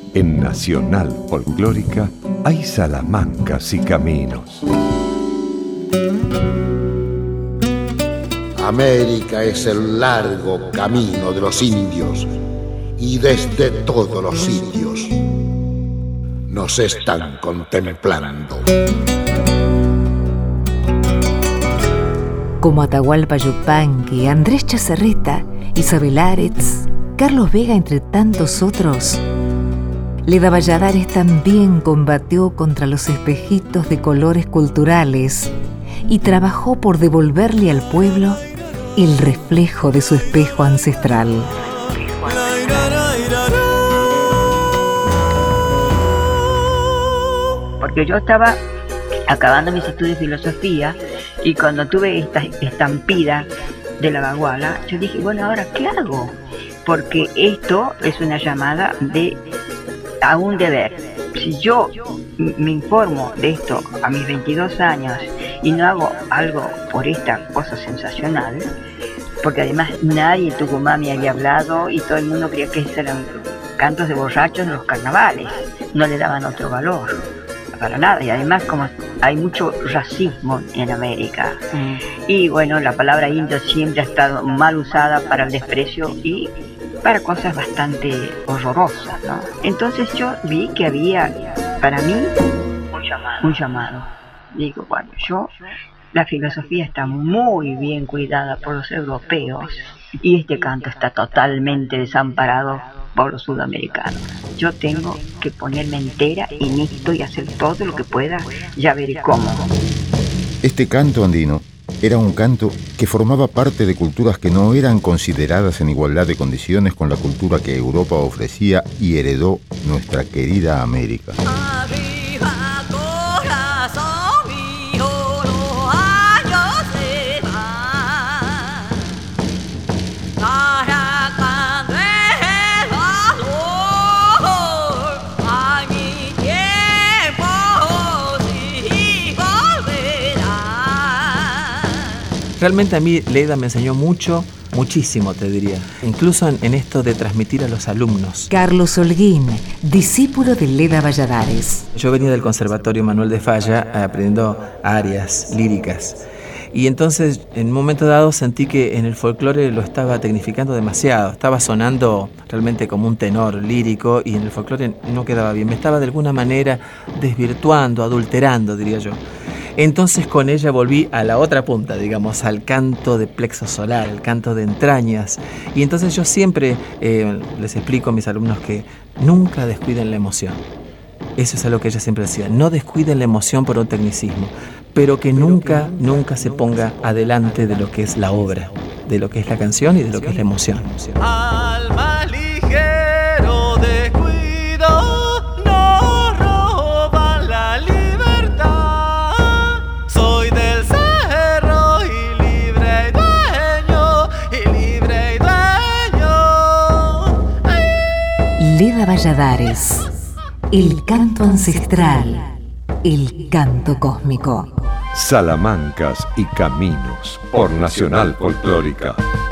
En Nacional Folclórica hay salamancas y caminos. América es el largo camino de los indios, y desde todos los sitios nos están contemplando. Como Atahualpa Yupanqui, Andrés Chazarreta, Isabel Aretz, Carlos Vega, entre tantos otros, Leda Valladares también combatió contra los espejitos de colores culturales y trabajó por devolverle al pueblo el reflejo de su espejo ancestral. Porque yo estaba acabando mis estudios de filosofía y cuando tuve esta estampida de la baguala, yo dije, bueno, ¿ahora qué hago? Porque esto es una llamada a un deber. Si yo me informo de esto a mis 22 años y no hago algo por esta cosa sensacional, porque además nadie en Tucumán me había hablado y todo el mundo creía que eran cantos de borrachos en los carnavales, no le daban otro valor, para nada. Y además, como hay mucho racismo en América, y bueno, la palabra indio siempre ha estado mal usada para el desprecio y para cosas bastante horrorosas, ¿no? Entonces yo vi que había para mí un llamado. Digo, bueno, la filosofía está muy bien cuidada por los europeos y este canto está totalmente desamparado por los sudamericanos. Yo tengo que ponerme entera en esto y hacer todo lo que pueda, ya veré cómo. Este canto andino era un canto que formaba parte de culturas que no eran consideradas en igualdad de condiciones con la cultura que Europa ofrecía y heredó nuestra querida América. Realmente a mí Leda me enseñó muchísimo te diría, incluso en esto de transmitir a los alumnos. Carlos Holguín, discípulo de Leda Valladares. Yo venía del Conservatorio Manuel de Falla aprendiendo arias líricas. Y entonces, en un momento dado, sentí que en el folclore lo estaba tecnificando demasiado. Estaba sonando realmente como un tenor lírico y en el folclore no quedaba bien. Me estaba de alguna manera desvirtuando, adulterando, diría yo. Entonces con ella volví a la otra punta, digamos, al canto de plexo solar, al canto de entrañas. Y entonces yo siempre les explico a mis alumnos que nunca descuiden la emoción. Eso es algo que ella siempre decía, no descuiden la emoción por un tecnicismo, pero que nunca se ponga adelante de lo que es la obra, de lo que es la canción y de lo que es la emoción. Alma ligero descuido, no roba la libertad. Soy del cerro y libre y dueño. Leda Valladares, el canto ancestral, el canto cósmico. Salamancas y caminos por Nacional Folclórica.